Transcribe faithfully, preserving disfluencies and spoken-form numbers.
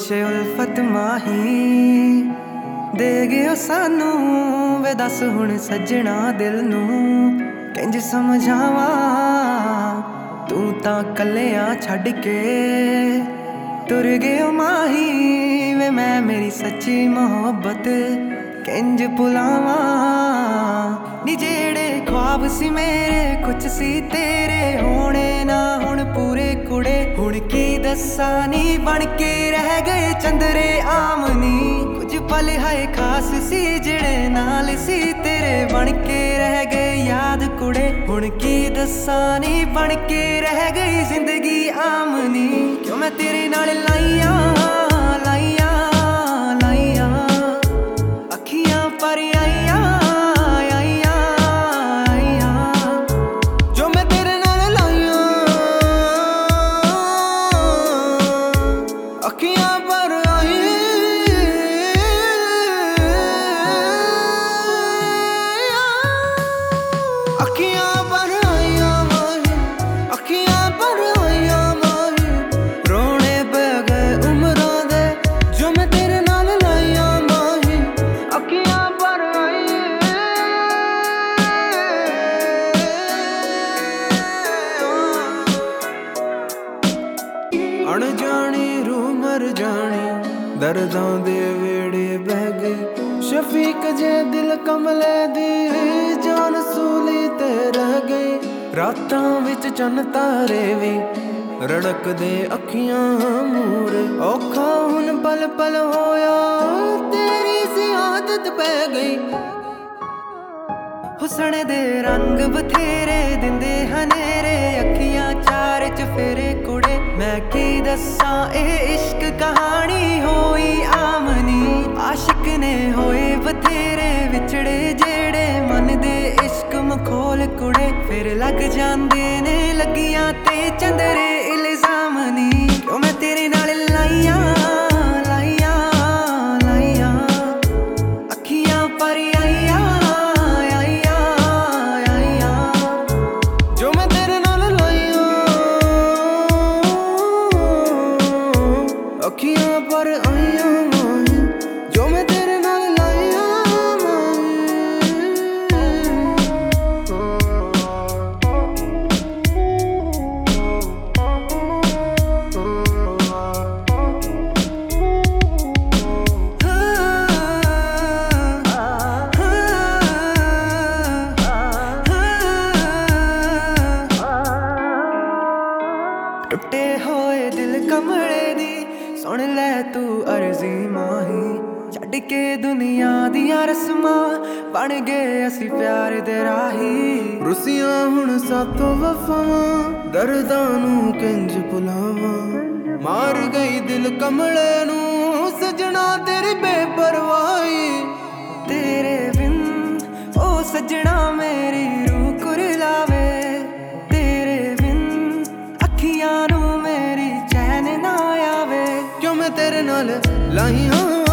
ਬਖਸ਼ੇ ਉਲਫਤ ਮਾਹੀ ਦੇ ਗਿਓ ਸਾਨੂ ਵੇ ਦੱਸ ਹੁਣ ਸੱਜਣਾ ਦਿਲ ਨੂੰ ਕਿੰਜ ਸਮਝਾਵਾਂ ਤੂੰ ਤਾਂ ਕੱਲਿਆਂ ਛੱਡ ਕੇ ਤੁਰ ਗਿਓ ਮਾਹੀ ਵੇ ਮੈਂ ਮੇਰੀ ਸੱਚੀ ਮੁਹੱਬਤ ਕਿੰਜ ਭੁਲਾਵਾਂ ਨੀ ਜਿਹੜੇ ख्वाब ਸੀ ਮੇਰੇ ਕੁਛ ਸੀ ਤੇਰੇ ਹੋਣੇ ਨਾ ਹੁਣ ਪੂਰੇ ਕੁੜੇ ਹੁਣ ਕੀ ਦੱਸਾਂ ਨੀ ਬਣ ਕੇ ਰਹਿ ਗਏ ਚੰਦਰੇ ਆਮਨੀ ਕੁਝ ਪਲ ਹਾਏ ਖਾਸ ਸੀ ਜਿਹੜੇ ਨਾਲ ਸੀ ਤੇਰੇ ਬਣ ਕੇ ਰਹਿ ਗਏ ਯਾਦ ਕੁੜੇ ਹੁਣ ਕੀ ਦੱਸਾਂ ਨੀ ਬਣ ਕੇ ਰਹਿ ਗਈ ਜ਼ਿੰਦਗੀ ਆਮਨੀ ਕਿਉਂ ਮੈਂ ਤੇਰੇ ਨਾਲ ਲਾਈਆਂ ਲਾਈਆਂ ਲਾਈਆਂ ਅੱਖੀਆਂ ਪਰ ਆਈਆਂ ਆਈਆਂ ਆਈਆਂ ਜੋ ਮੈਂ ਤੇਰੇ ਨਾਲ ਲਾਈਆਂ ਅੱਖੀਆਂ ਪਰ ਆਈਆਂ ਅੱਖੀਆਂ ਪਰ ਆਈਆਂ ਮਾਹੀ ਅੱਖੀਆਂ ਪਰ ਆਈਆਂ ਮਾਹੀ ਰੋਣੇ ਪੈ ਗਏ ਉਮਰਾਂ ਦੇ ਜੋ ਮੈਂ ਤੇਰੇ ਨਾਲ ਲਾਈਆਂ ਮਾਹੀ ਅੱਖੀਆਂ ਪਰ ਆਈਆਂ ਅਣਜਾਣੀ ਰੂਹ ਮਰ ਜਾਣੀ ਦਰਦਾਂ ਦੇ ਵੇੜੇ ਬਹਿ ਗਈ ਸ਼ਫੀਕ ਜੇ ਦਿਲ ਕਮਲੇ ਦੀ ਜਾਨ ਸੂਲੀ ਤੇ ਰਹਿ ਗਈ ਰਾਤਾਂ ਵਿੱਚ ਚੰਨ ਤਾਰੇ ਵੀ ਰੜਕਦੇ ਅੱਖੀਆਂ ਮੂਰੇ ਔਖਾ ਹੁਣ ਪਲ ਪਲ ਹੋਇਆ ਤੇਰੀ ਸੀ ਆਦਤ ਪੈ ਗਈ ਹੁਸਨ ਦੇ ਰੰਗ ਬਥੇਰੇ ਦਿੰਦੇ ਹਨੇਰੇ ਅੱਖੀਆਂ ਚਾਰ ਚਫੇਰੇ ਕੁੜੇ ਮੈਂ ਕੀ ਦੱਸਾਂ ਇਹ ਇਸ਼ਕ ਕਹਾਣੀ ਹੋਈ ਆਮਨੀ ਆਸ਼ਿਕ ਨੇ ਹੋਏ ਬਥੇਰੇ ਵਿਛੜੇ ਜਿਹੜੇ ਮਨ ਦੇ ਇਸ਼ਕ ਮਖੌਲ ਕੁੜੇ ਫਿਰ ਲੱਗ ਜਾਂਦੇ ਨੇ ਲੱਗੀਆਂ ਤੇ ਚੰਦਰੇ ਇਲਜ਼ਾਮ ਨੀ ਕਿਉਂ ਮੈਂ ਤੇਰੇ ਨਾਲ ਲਾਈਆਂ ਲਾਈਆਂ ਲਾਈਆਂ ਅੱਖੀਆਂ ਪਰ ਆਈਆਂ ਆਈਆਂ ਆਈਆਂ ਜੋ ਮੈਂ ਤੇਰੇ ਨਾਲ ਲਾਈਆਂ ਅੱਖੀਆਂ ਪਰ ਆਈਆਂ ਮਾਹੀ ਜੋ ਮੈਂ ਤੇਰੇ ਨਾਲ ਲਾਈਆਂ ਟੁੱਟੇ ਹੋਏ ਦਿਲ ਕਮਲੇ ਦੀ ਸੁਣ ਲੈ ਤੂੰ ਅਰਜ਼ੀ ਮਾਹੀ ਛੱਡ ਕੇ ਦੁਨੀਆ ਦੀਆਂ ਰਸਮਾਂ ਬਣ ਗਏ ਅਸੀਂ ਪਿਆਰ ਦੇ ਰਾਹੀ ਰੁੱਸੀਆਂ ਹੁਣ ਸਾਥੋਂ ਵਫਾਵਾਂ ਦਰਦਾਂ ਨੂੰ ਕਿੰਜ ਭੁਲਾਵਾਂ ਮਾਰ ਗਈ ਦਿਲ ਕਮਲੇ ਨੂੰ ਸਜਣਾ ਤੇਰੀ ਬੇਪਰਵਾਹੀ ਤੇਰੇ ਬਿਨ ਉਹ ਸਜਣਾ ਮੇਰੀ ਰੂਹ ਕੁਰਲਾਵੇ ਤੇਰੇ ਬਿਨ ਅੱਖੀਆਂ ਨੂੰ ਮੇਰੀ ਚੈਨ ਨਾ ਆਵੇ ਕਿਉਂ ਮੈਂ ਤੇਰੇ ਨਾਲ ਲਾਈਆਂ